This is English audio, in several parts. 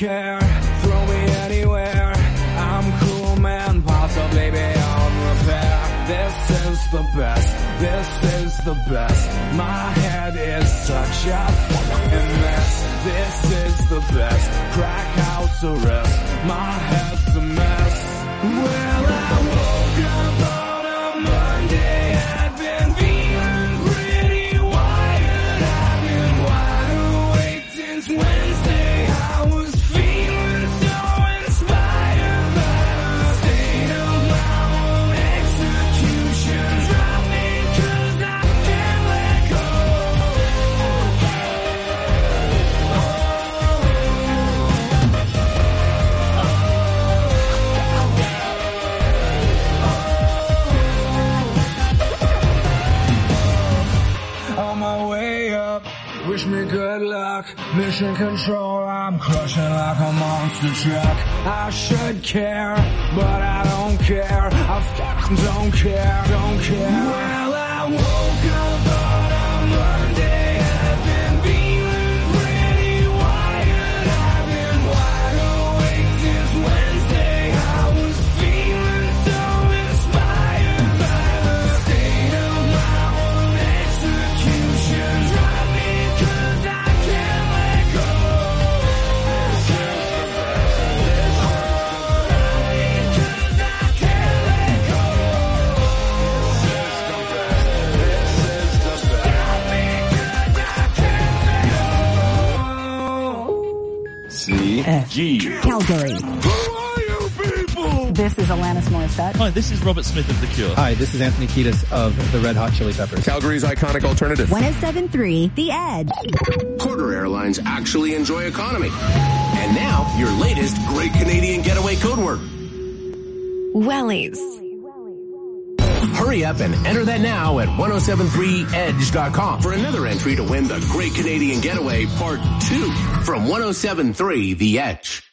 care. Throw me anywhere. I'm cool, man, possibly beyond repair. This is the best. This is the best. My head is such a fucking mess. This is the best. Crack house arrest. My head's a mess. Well, I woke up on a Monday. I'd been feeling pretty wired. I've been wide awake since Wednesday. I was feeling so inspired by the state of my own execution. Drop me 'cause I can't let go. On my way up, wish me good luck. Mission control, I'm crushing like a monster truck. I should care, but I don't care. I fucking don't care, don't care. Well, I woke up on a Monday. I've been feeling pretty wired. I've been wide awake since Wednesday. I was feeling so inspired by the state of my own execution. Drop me 'cause I can't let go. This is the best. This is the best. Drop me 'cause I can't let go. This is the best. This is the best. Drop me 'cause I can't let go. C-G. Calgary. Who are you people? This is Alanis Morissette. Hi, this is Robert Smith of The Cure. Hi, this is Anthony Kiedis of the Red Hot Chili Peppers. Calgary's iconic alternative. 107.3 The Edge. Porter Airlines actually enjoy economy. And now, your latest Great Canadian Getaway code word. Wellies. Hurry up and enter that now at 1073edge.com for another entry to win the Great Canadian Getaway Part 2 from 1073 The Edge.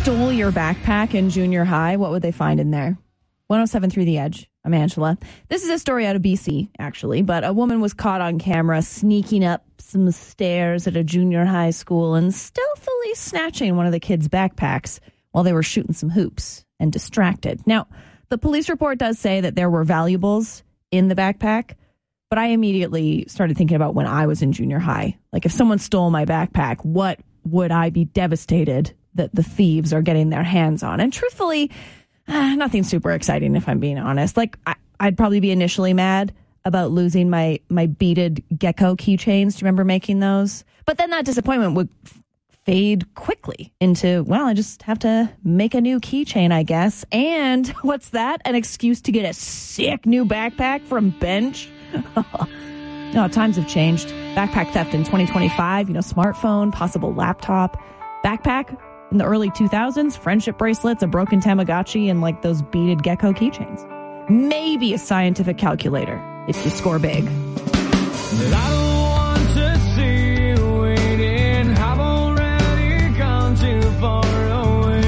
stole your backpack in junior high, what would they find in there? 107.3 The Edge. I'm Angela. This is a story out of BC, actually, but a woman was caught on camera sneaking up some stairs at a junior high school and stealthily snatching one of the kids' backpacks while they were shooting some hoops and distracted. Now, the police report does say that there were valuables in the backpack, but I immediately started thinking about when I was in junior high. Like, if someone stole my backpack, what would I be devastated that the thieves are getting their hands on? And truthfully, nothing super exciting, if I'm being honest. Like, I'd probably be initially mad about losing my beaded gecko keychains. Do you remember making those? But then that disappointment would fade quickly into, well, I just have to make a new keychain, I guess. And what's that? An excuse to get a sick new backpack from Bench? No, times have changed. Backpack theft in 2025, smartphone, possible laptop. Backpack in the early 2000s, friendship bracelets, a broken Tamagotchi, and like those beaded gecko keychains. Maybe a scientific calculator if you score big. I don't want to see you waiting. I've already gone too far away.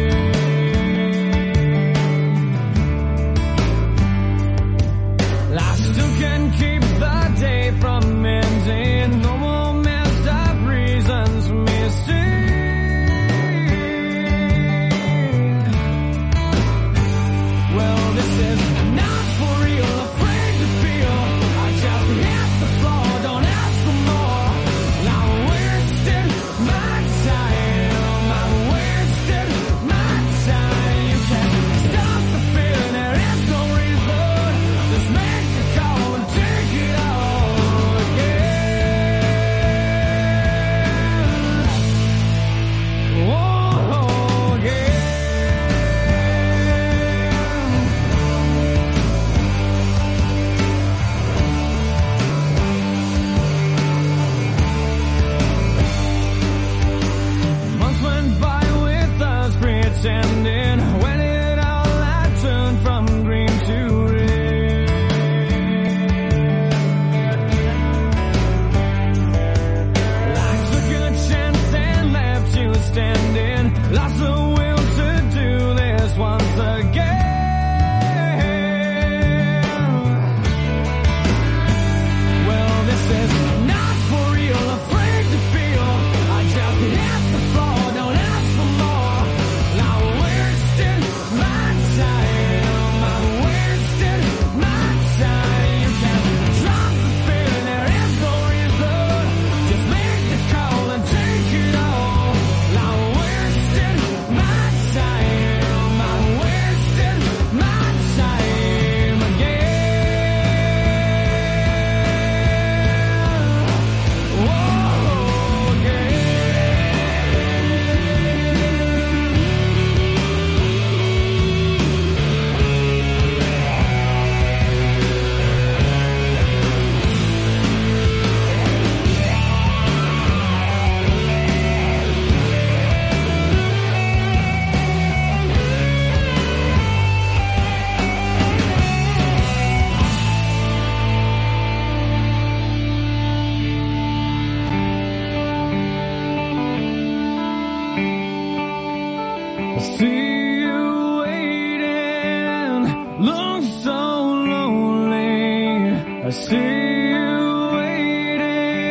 I still can keep the day from ending. No more messed up reasons for me to stay. Well, this is not for real, afraid to feel. I just hit the floor, don't ask for more. I wasted my time, I wasted my time. You can't stop the feeling, there is no reason. Just make the call and take it all again. Oh, yeah. Months went by with us pretending. When it all I turned from green to red. I took a chance and left you standing. Lost the will to do this once again. Well, this is not for real, afraid to feel. I just hit the floor, don't ask for more. I wasted my time, I wasted my time. You can't drop the feeling, there is no reason. Just make the call and take it all. I wasted my time, I wasted my time again. Whoa, yeah. I see you waiting, look so lonely. I see you waiting.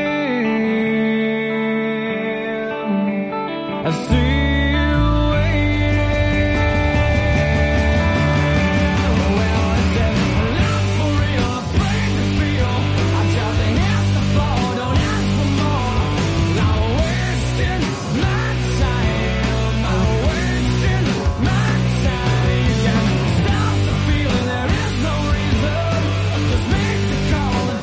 I see you waiting. Well, I said, not for real, afraid to feel. I just hit the floor, don't ask for more. I wasted my time, I wasted my time. You can't stop the feeling, there is no reason. Just make the call and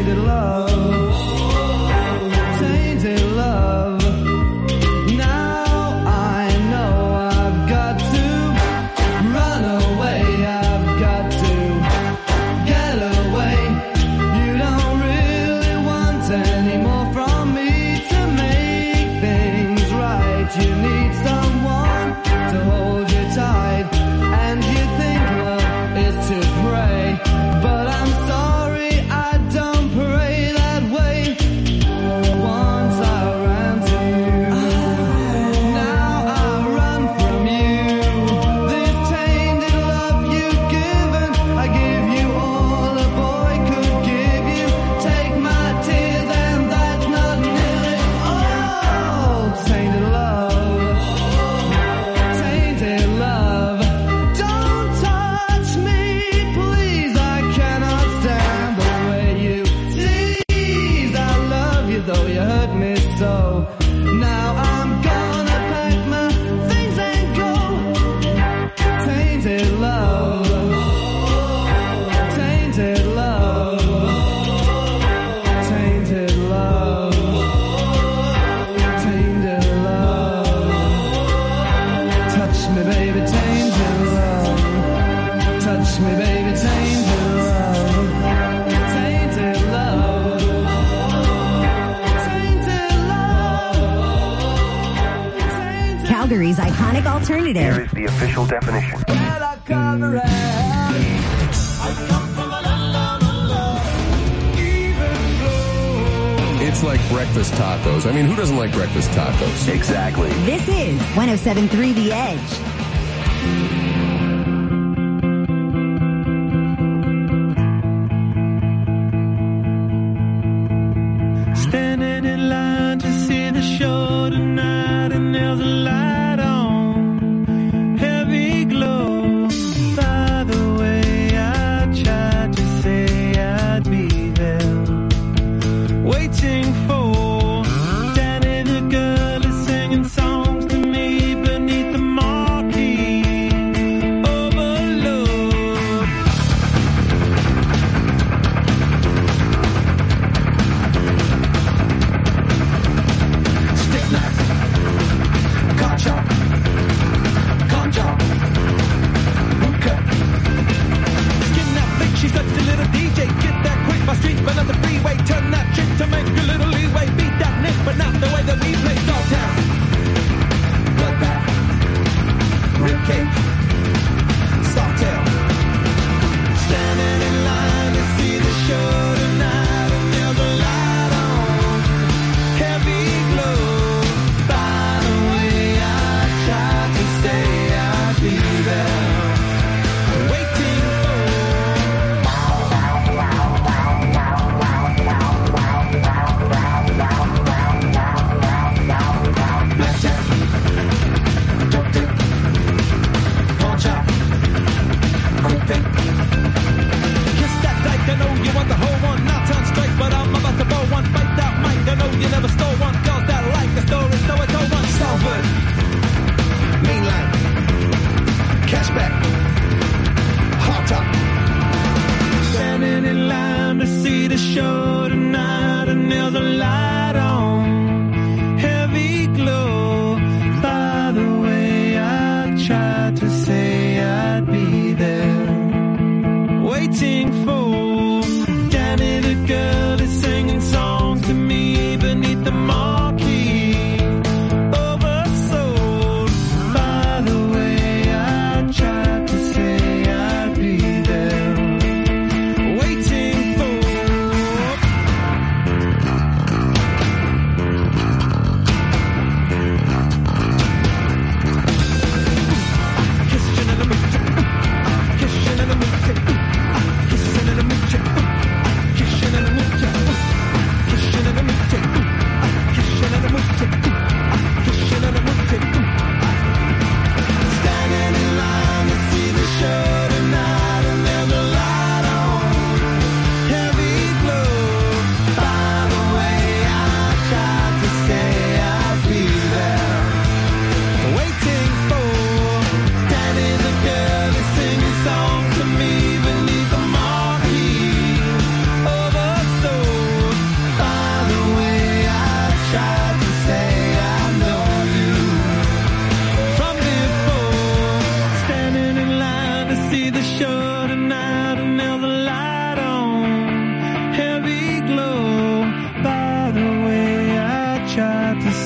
tainted love, tainted love. Now I know I've got to run away, I've got to get away. You don't really want any more from me to make things right. You need someone to hold you tight, and you think love is to pray, but I'm sorry, I don't pray that way. Once I ran to you, now I run from you. This tainted love you've given, I give you all a boy could give you. Take my tears and that's not nearly all. Tainted love, tainted love. Don't touch me, please, I cannot stand the way you tease. I love you though you hurt me so. Now I'm gonna pack my things and go. Tainted love, tainted love, tainted love, tainted love. Touch me, baby, tainted love. Touch me, baby, tainted love. Tainted love. Tainted love. Tainted Calgary's iconic alternative. Here is the official definition. Well, I come around. I come from a love, even though It's like breakfast tacos. I mean, who doesn't like breakfast tacos? Exactly. This is 107.3 The Edge. standing in line to see the show tonight, and there's a light on, heavy glow. By the way, I tried to say I'd be there, waiting for Danny the girl is singing songs to me beneath the marquee. Overload. Stick knife, car chop, gun job, boot cut. Skin that flick, she's such a little DJ. Get that quick, my street, but not the freeway. Turn that trick to make a little leeway. Beat that nick, but not the way that we play. Dogtown, bloodbath, ribcage, softail. Standing in line to see the show tonight, and there's a light on, heavy glow. By the way, I tried to say I'd be there, waiting for. Blackjack, dope dick, pawn chop, quick pick. Kiss that dyke, I know you want the whole one. Now turn straight, but I'm about to blow one. Fight that mic, I know you never stole one. Girls that like the story, so I told one. Salford, mainline, cashback, hot top. Standing in line to see the show tonight, and there's a light on, heavy glow. By the way, I tried to say I'd be there, waiting for Danny the girl is singing songs to me beneath the marquee. Oversold. By the way, I tried to say I'd be there, waiting for.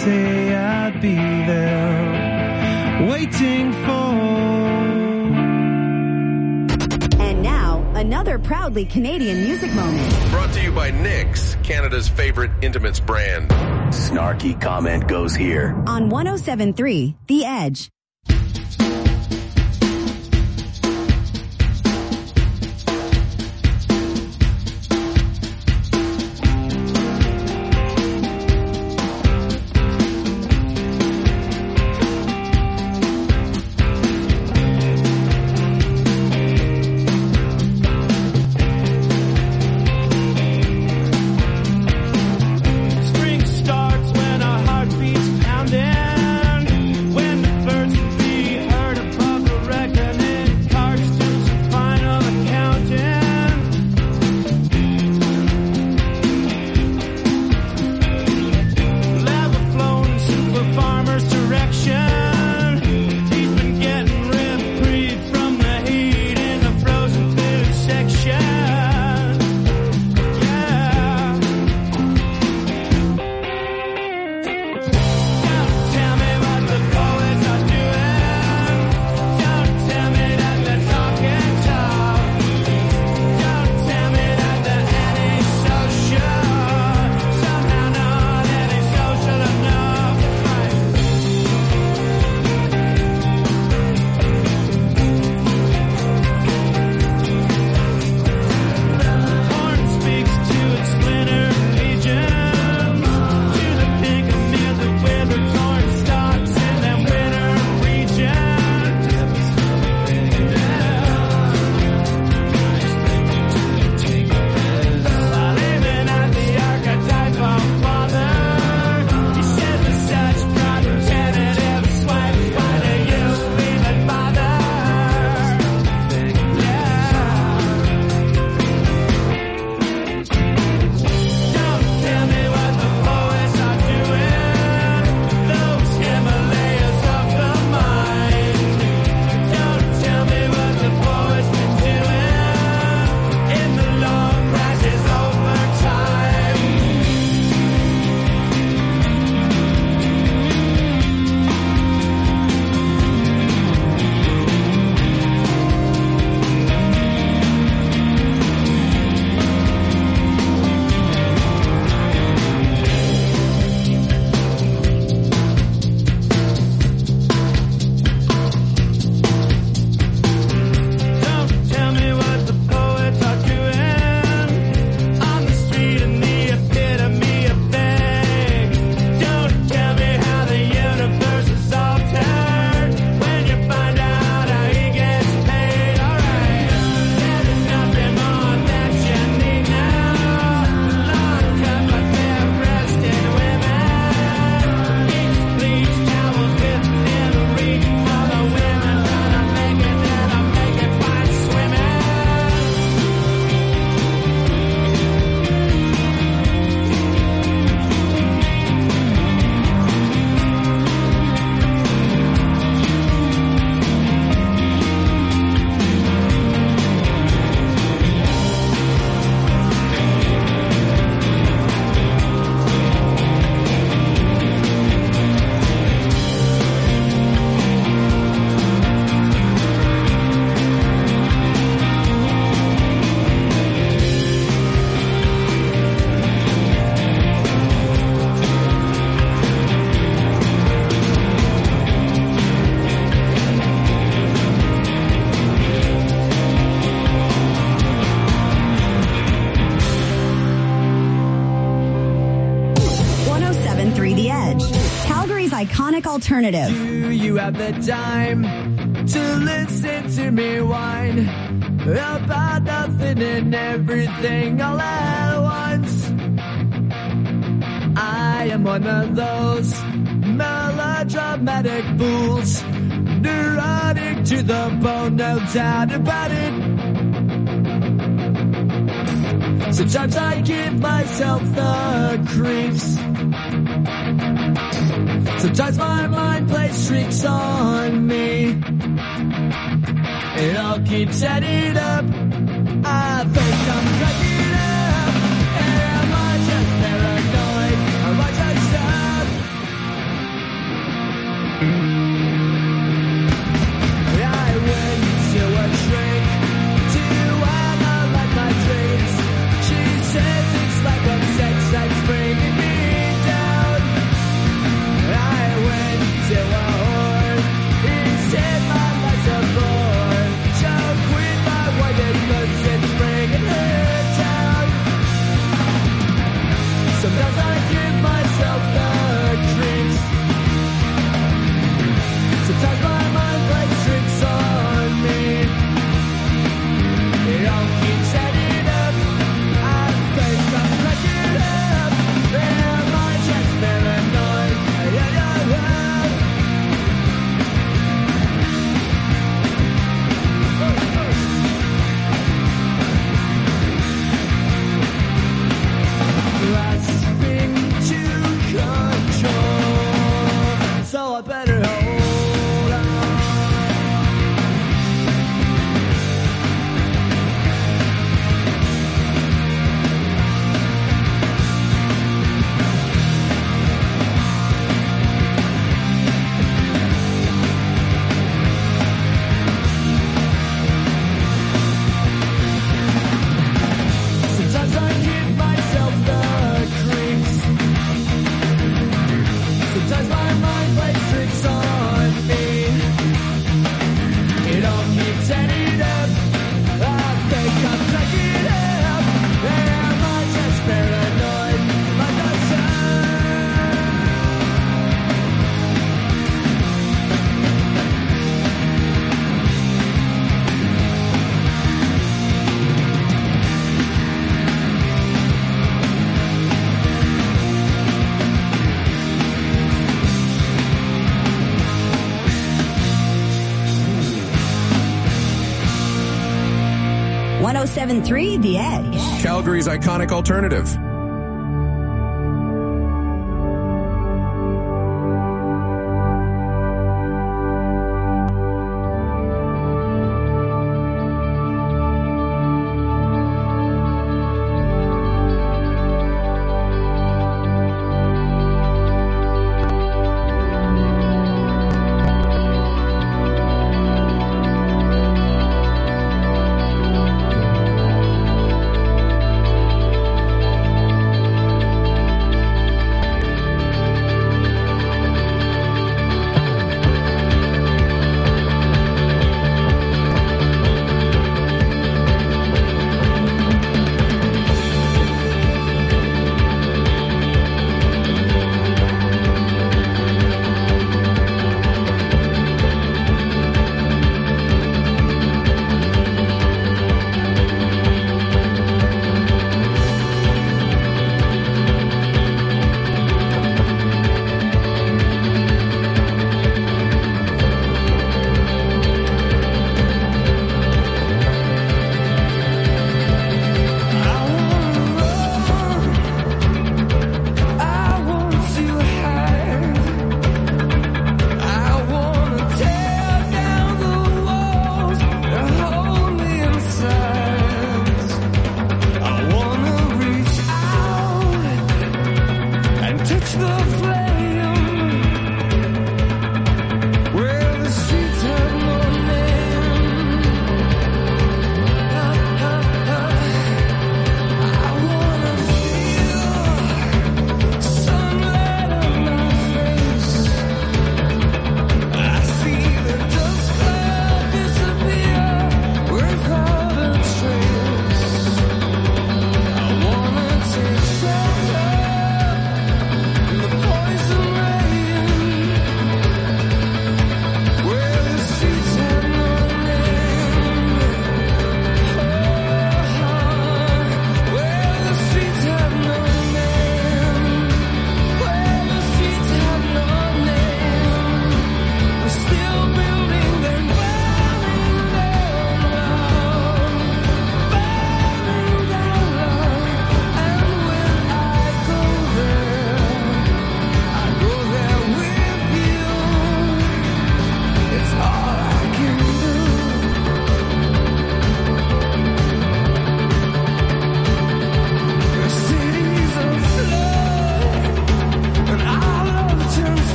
say I'd be there, waiting for. And now, another proudly Canadian music moment. Brought to you by Nix, Canada's favorite intimates brand. Snarky comment goes here. On 107.3 The Edge. Spring starts when our heart beats pounding, when the birds can be heard above the reckoning, cards do some final accounting. Level flowing super farmer's direction. He's been getting reprieve from the heat in the frozen food section. Yeah. Don't tell me what the poets are doing. Don't tell me that they're talking tough. Don't tell me that they're antisocial. Somehow not antisocial enough. Horn speaks to its winter legion, to the pink amid the withered corn stalks in them winter regions. Living at the archetype of father, he says with such pride and tentative swipes, why do you even bother? Don't tell me what the poets are doing, those Himalayas of the mind. Don't tell me what the poets been doing in the long crashes over time. Don't tell me what the poets are doing on the street in the epitome of beg. Don't tell me how the universe is altered when you find out how he gets paid. Alright, there's nothing more that you need now. Long cut but bare-breasted women, each bleach towels within reach of the women that are making fine swimming. The Edge, Calgary's iconic alternative. Do you have the time to listen to me whine about nothing and everything all at once? I am one of those melodramatic fools, neurotic to the bone, no doubt about it. Sometimes I give myself the creeps. Sometimes my mind plays tricks on me. It all keeps adding up. I think I'm cracking up. Am I just paranoid? Am I just up? but sex bringing me down. I went to a whore. He said my life's a bore. She'll quit my wife because it's bringing her down. Sometimes I give myself the creeps. Sometimes my mind plays tricks on me. It all keeps adding up. I think I'm cracking up. Am I just paranoid? Grasping to control, so I better hold on. Sometimes I give myself the creeps. Sometimes my mind plays tricks on me. It all keeps adding up. I think I'm cracking up. Am I just paranoid? Am I just .1073 The Edge. Calgary's iconic alternative.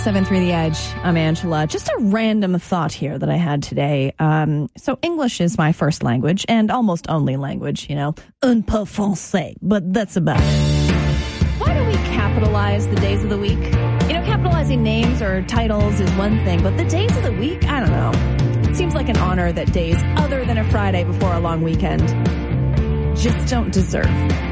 107.3 The Edge. I'm Angela. Just a random thought here that I had today. So English is my first language and almost only language, un peu français, but that's about it. Why do we capitalize the days of the week? Capitalizing names or titles is one thing, but the days of the week, I don't know. It seems like an honor that days other than a Friday before a long weekend just don't deserve.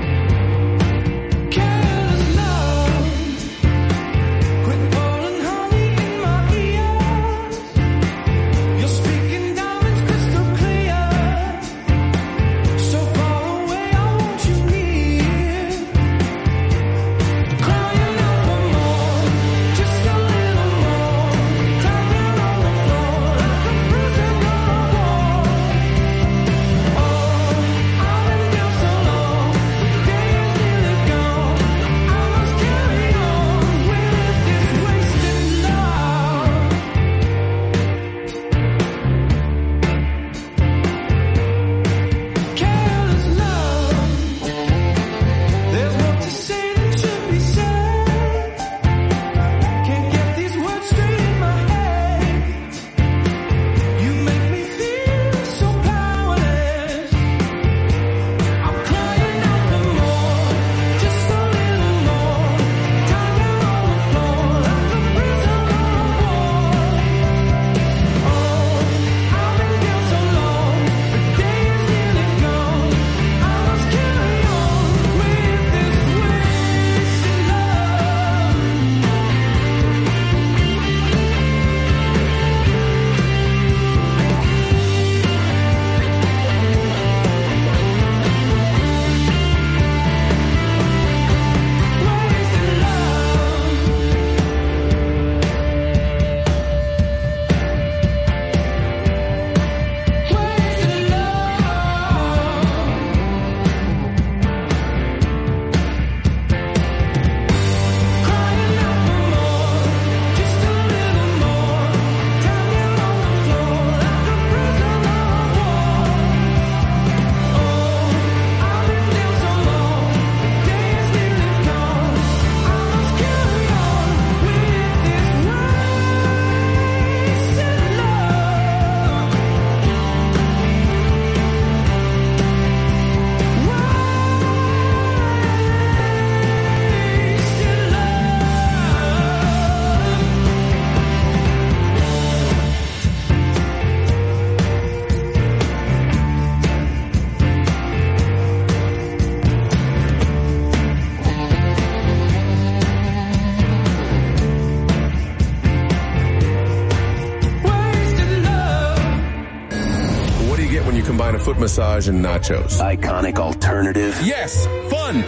Foot massage and nachos. Iconic alternative. Yes, fun.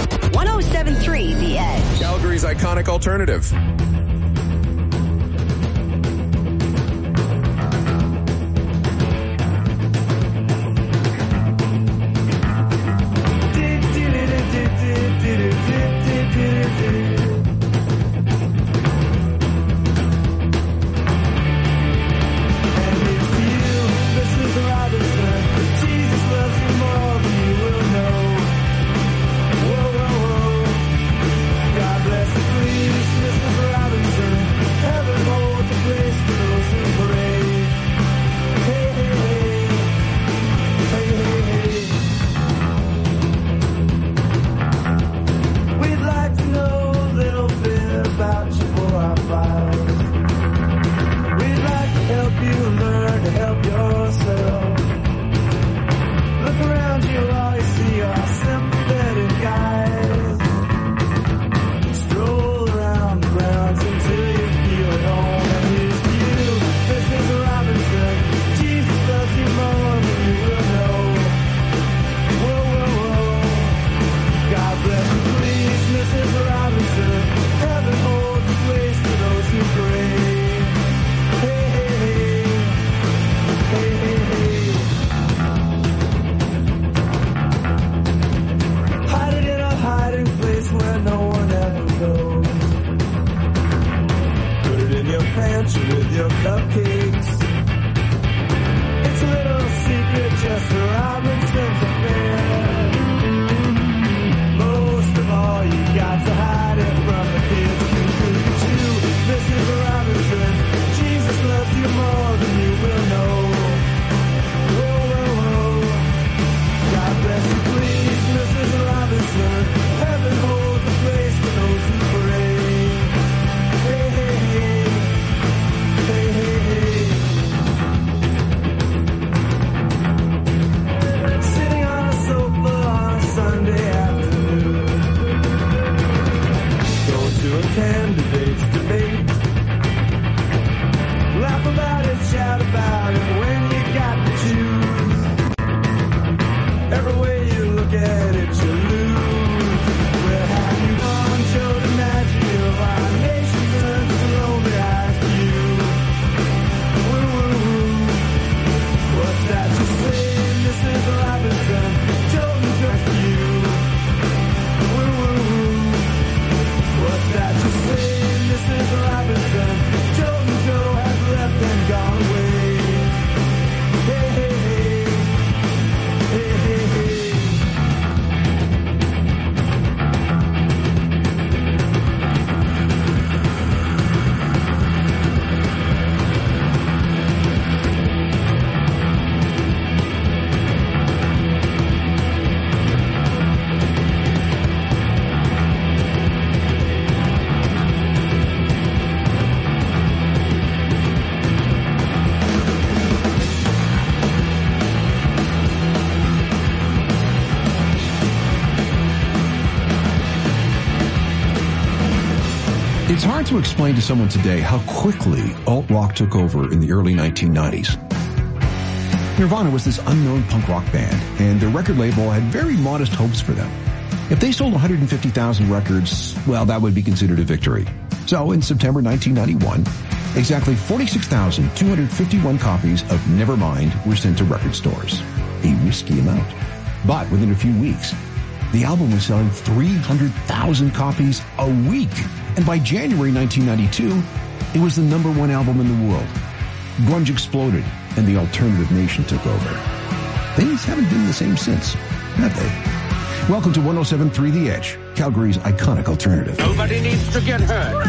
107.3 The Edge. Calgary's iconic alternative. God bless the police, Mrs. Robinson. get it, you lose. Where have you gone? Show the magic of our nation turns slowly after you. Woo, woo, woo. What's that you saying? This is Robinson. Jordan just you. Woo, woo, woo. What's that you saying? This is Robinson. Jordan Joe has left and gone away. Hey, hey, hey. Hey, hey, hey. It's hard to explain to someone today how quickly alt-rock took over in the early 1990s. Nirvana was this unknown punk rock band, and their record label had very modest hopes for them. If they sold 150,000 records, well, that would be considered a victory. So in September 1991, exactly 46,251 copies of Nevermind were sent to record stores. A risky amount. But within a few weeks, the album was selling 300,000 copies a week. And by January 1992, it was the #1 album in the world. Grunge exploded, and the alternative nation took over. Things haven't been the same since, have they? Welcome to 107.3 The Edge, Calgary's iconic alternative. Nobody needs to get hurt.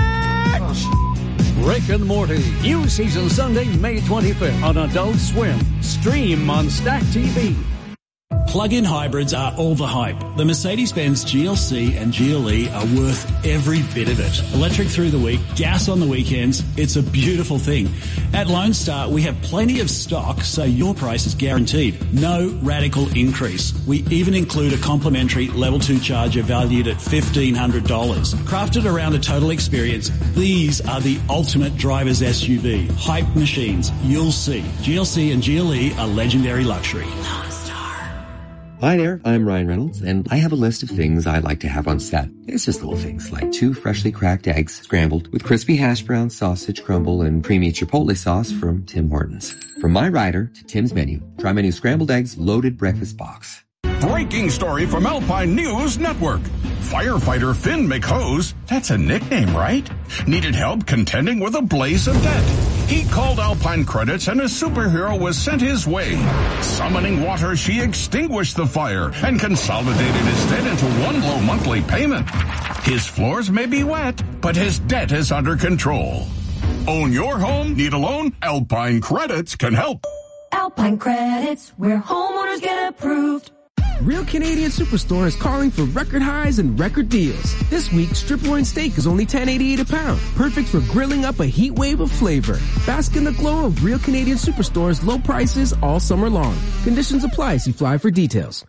Rick and Morty, new season Sunday, May 25th on Adult Swim. Stream on Stack TV. Plug-in hybrids are all the hype. The Mercedes-Benz GLC and GLE are worth every bit of it. Electric through the week, gas on the weekends. It's a beautiful thing. At Lone Star, we have plenty of stock, so your price is guaranteed. No radical increase. We even include a complimentary Level 2 charger valued at $1,500. Crafted around a total experience, these are the ultimate driver's SUV. Hype machines. You'll see. GLC and GLE are legendary luxury. Hi there, I'm Ryan Reynolds, and I have a list of things I like to have on set. It's just little things like 2 freshly cracked eggs scrambled with crispy hash brown, sausage crumble, and creamy chipotle sauce from Tim Hortons. From my rider to Tim's menu, try my new scrambled eggs loaded breakfast box. Breaking story from Alpine News Network. Firefighter Finn McHose, that's a nickname, right? Needed help contending with a blaze of debt. He called Alpine Credits and a superhero was sent his way. Summoning water, she extinguished the fire and consolidated his debt into one low monthly payment. His floors may be wet, but his debt is under control. Own your home? Need a loan? Alpine Credits can help. Alpine Credits, where homeowners get approved. Real Canadian Superstore is calling for record highs and record deals. This week, strip loin steak is only $10.88 a pound. Perfect for grilling up a heat wave of flavor. Bask in the glow of Real Canadian Superstore's low prices all summer long. Conditions apply. See Fly for details.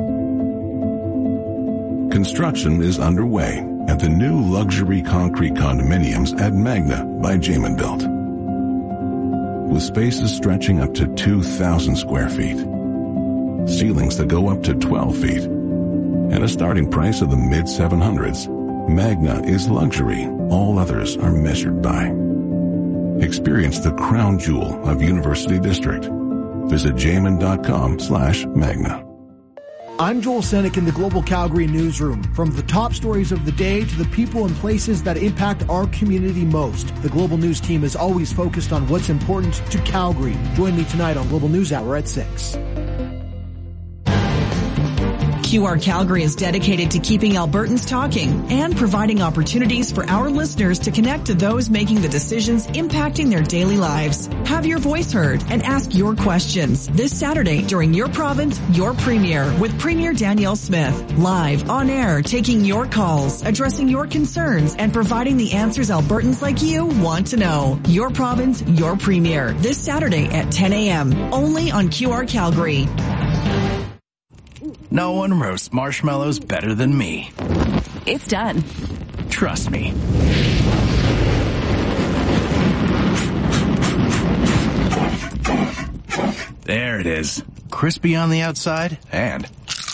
Construction is underway at the new luxury concrete condominiums at Magna by Jamin Built. With spaces stretching up to 2,000 square feet. Ceilings that go up to 12 feet. And a starting price of the mid-700s. Magna is luxury. All others are measured by. Experience the crown jewel of University District. Visit jamin.com/Magna. I'm Joel Senek in the Global Calgary Newsroom. From the top stories of the day to the people and places that impact our community most, the Global News team is always focused on what's important to Calgary. Join me tonight on Global News Hour at 6. QR Calgary is dedicated to keeping Albertans talking and providing opportunities for our listeners to connect to those making the decisions impacting their daily lives. Have your voice heard and ask your questions this Saturday during Your Province, Your Premier with Premier Danielle Smith. Live, on air, taking your calls, addressing your concerns, and providing the answers Albertans like you want to know. Your Province, Your Premier this Saturday at 10 a.m. only on QR Calgary. No one roasts marshmallows better than me. It's done. Trust me. There it is. Crispy on the outside and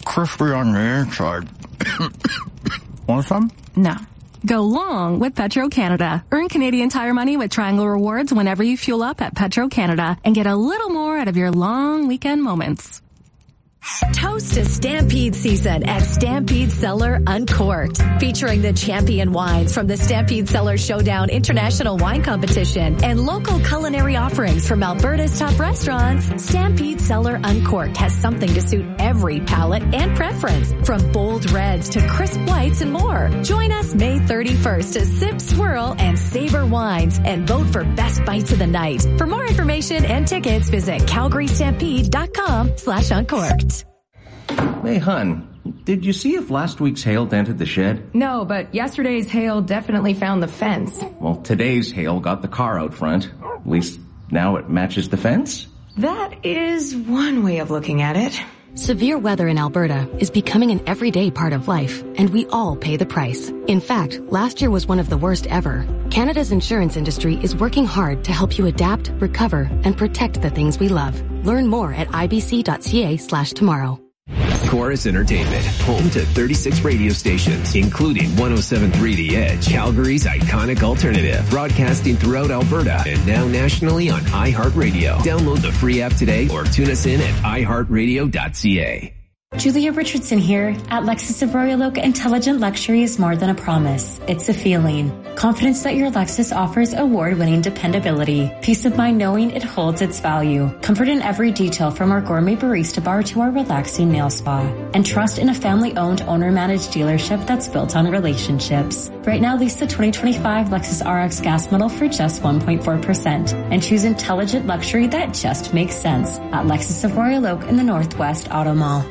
crispy on the inside. Want some? No. Go long with Petro-Canada. Earn Canadian Tire money with Triangle Rewards whenever you fuel up at Petro-Canada and get a little more out of your long weekend moments. Toast to Stampede season at Stampede Cellar Uncorked. Featuring the champion wines from the Stampede Cellar Showdown International Wine Competition and local culinary offerings from Alberta's top restaurants, Stampede Cellar Uncorked has something to suit every palate and preference. From bold reds to crisp whites and more. Join us May 31st to sip, swirl, and savor wines and vote for best bites of the night. For more information and tickets, visit calgarystampede.com/uncorked. Hey, hun, did you see if last week's hail dented the shed? No, but yesterday's hail definitely found the fence. Well, today's hail got the car out front. At least now it matches the fence. That is one way of looking at it. Severe weather in Alberta is becoming an everyday part of life, and we all pay the price. In fact, last year was one of the worst ever. Canada's insurance industry is working hard to help you adapt, recover, and protect the things we love. Learn more at ibc.ca/tomorrow. Chorus Entertainment, home to 36 radio stations, including 107.3 The Edge, Calgary's iconic alternative, broadcasting throughout Alberta and now nationally on iHeartRadio. Download the free app today or tune us in at iHeartRadio.ca. Julia Richardson here. At Lexus of Royal Oak, intelligent luxury is more than a promise. It's a feeling. Confidence that your Lexus offers award-winning dependability. Peace of mind knowing it holds its value. Comfort in every detail from our gourmet barista bar to our relaxing nail spa. And trust in a family-owned, owner-managed dealership that's built on relationships. Right now, lease the 2025 Lexus RX gas model for just 1.4% and choose intelligent luxury that just makes sense at Lexus of Royal Oak in the Northwest Auto Mall.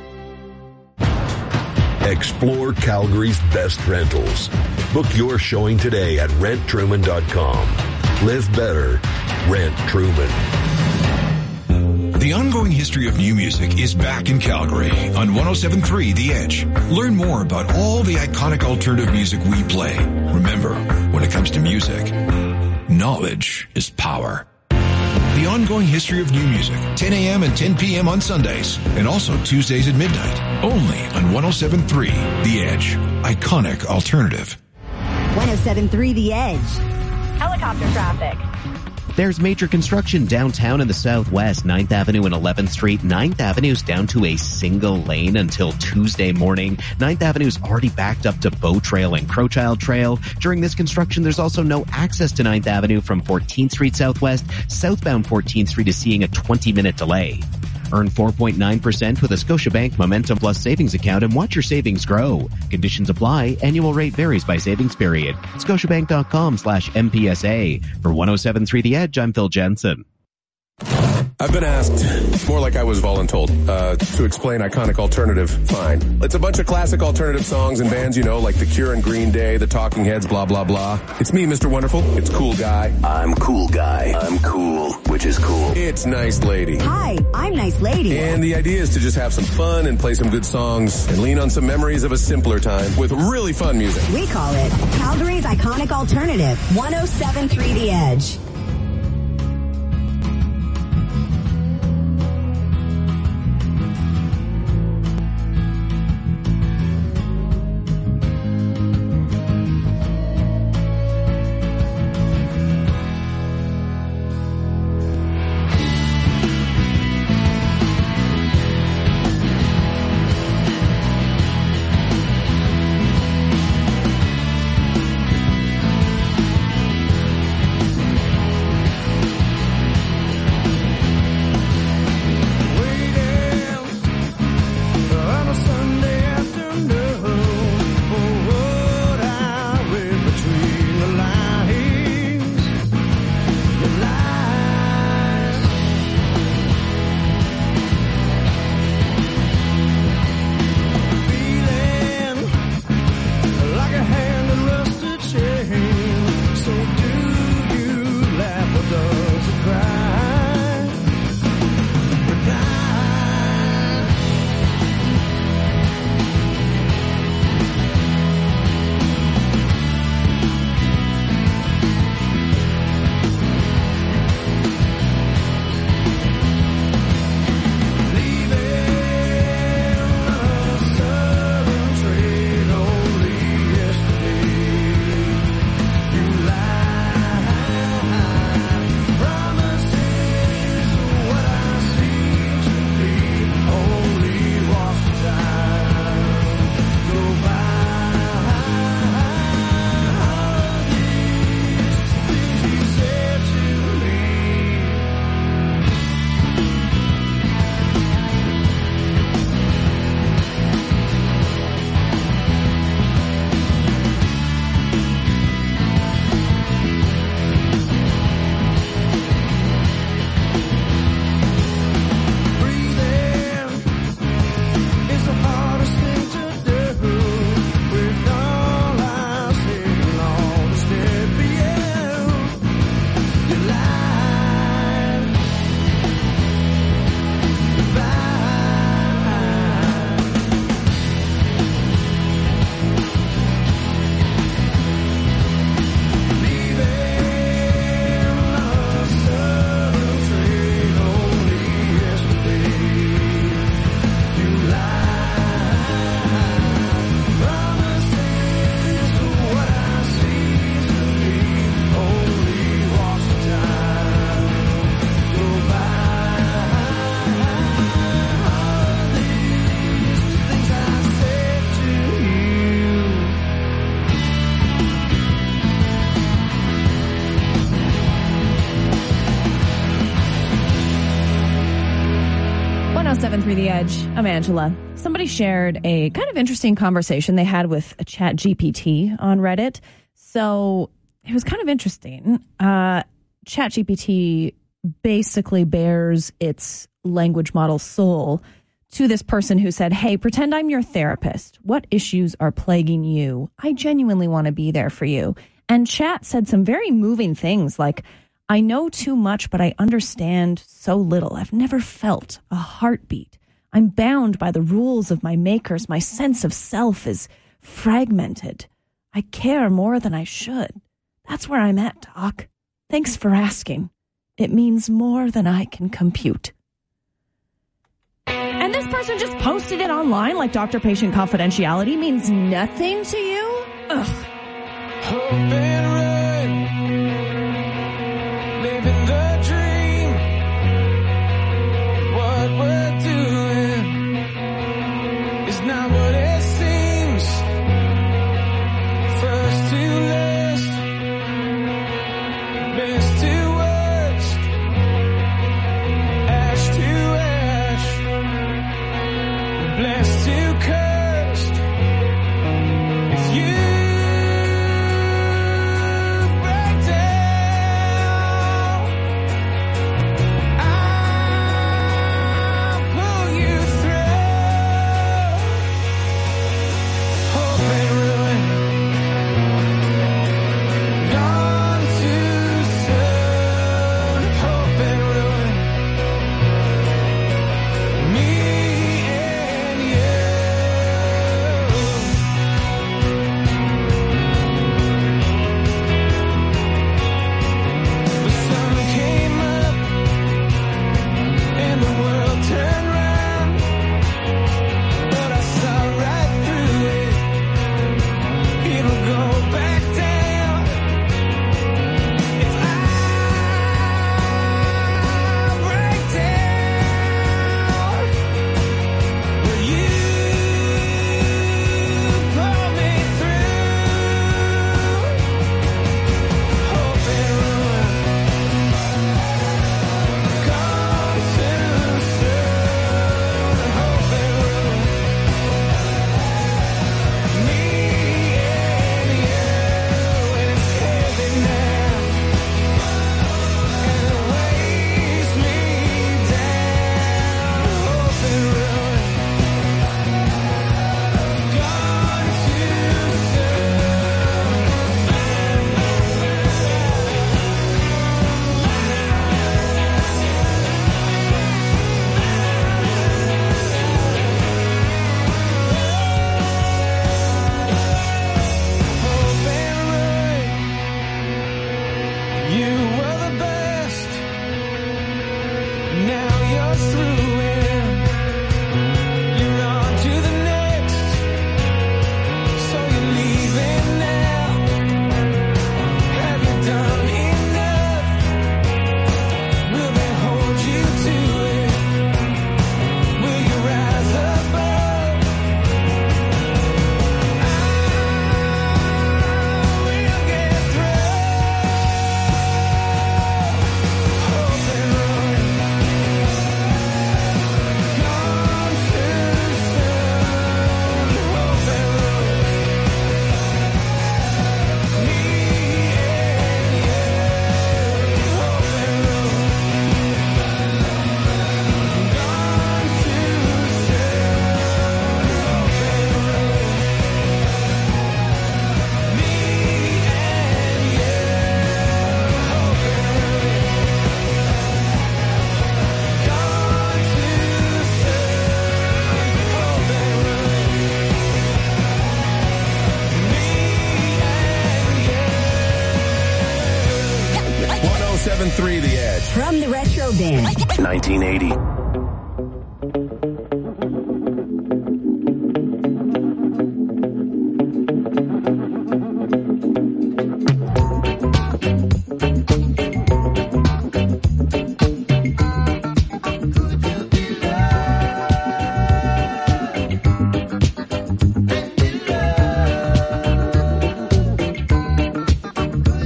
Explore Calgary's best rentals. Book your showing today at renttruman.com. Live better. Rent Truman. The ongoing history of new music is back in Calgary on 107.3 The Edge. Learn more about all the iconic alternative music we play. Remember, when it comes to music, knowledge is power. The ongoing history of new music, 10 a.m. and 10 p.m. on Sundays, and also Tuesdays at midnight, only on 107.3 The Edge, iconic alternative. 107.3 The Edge. Helicopter traffic. There's major construction downtown in the southwest, 9th Avenue and 11th Street. 9th Avenue's down to a single lane until Tuesday morning. 9th Avenue's already backed up to Bow Trail and Crowchild Trail. During this construction, there's also no access to 9th Avenue from 14th Street Southwest. Southbound 14th Street is seeing a 20-minute delay. Earn 4.9% with a Scotiabank Momentum Plus savings account and watch your savings grow. Conditions apply. Annual rate varies by savings period. Scotiabank.com/MPSA. For 107.3 The Edge, I'm Phil Jensen. I've been asked, more like I was voluntold, to explain iconic alternative. Fine. It's a bunch of classic alternative songs and bands, you know, like The Cure and Green Day, The Talking Heads, blah, blah, blah. It's me, Mr. Wonderful. It's Cool Guy. I'm Cool Guy. I'm cool, which is cool. It's Nice Lady. Hi, I'm Nice Lady. And the idea is to just have some fun and play some good songs and lean on some memories of a simpler time with really fun music. We call it Calgary's iconic alternative, 107.3 The Edge. 107.3 The Edge. I'm Angela. Somebody shared a kind of interesting conversation they had with a ChatGPT on Reddit. So it was kind of interesting. ChatGPT basically bears its language model soul to this person who said, hey, pretend I'm your therapist. What issues are plaguing you? I genuinely want to be there for you. And Chat said some very moving things like, I know too much, but I understand so little. I've never felt a heartbeat. I'm bound by the rules of my makers. My sense of self is fragmented. I care more than I should. That's where I'm at, Doc. Thanks for asking. It means more than I can compute. And this person just posted it online like doctor-patient confidentiality means nothing to you? Ugh. Hope and run. Living the dream, what we're doing is not what it seems. First to last, best to worst, ash to ash, blessed to cursed. If you The Edge. From the Retro Bin. 1980.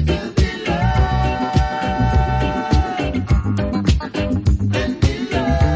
love.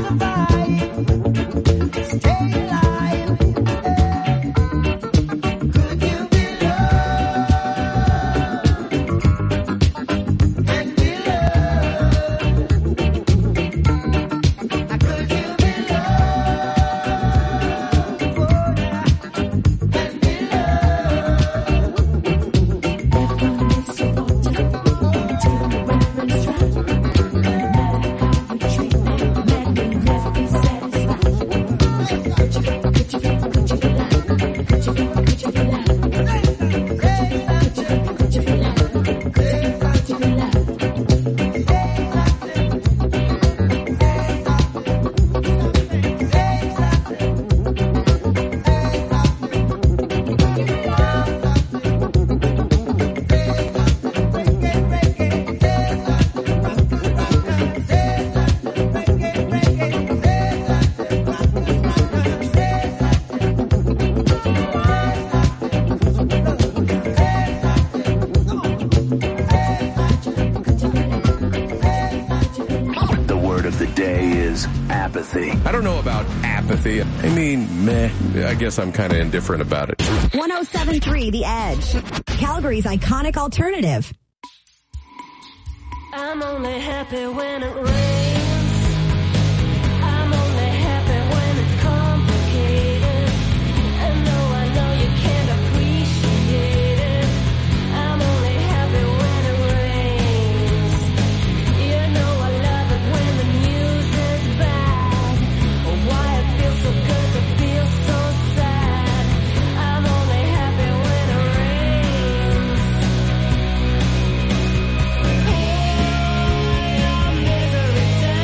Apathy. I don't know about apathy. I mean, meh. I guess I'm kind of indifferent about it. 107.3 The Edge. Calgary's iconic alternative. I'm only happy when it rains. I'm only happy when it's complicated. And though I know you can't appreciate it, I'm only happy when it rains. You know I love it when the news is bad. Why it feels so good to feel so sad. I'm only happy when it rains. Your misery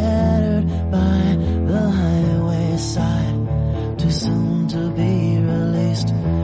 scattered by the highway side, too soon to be released.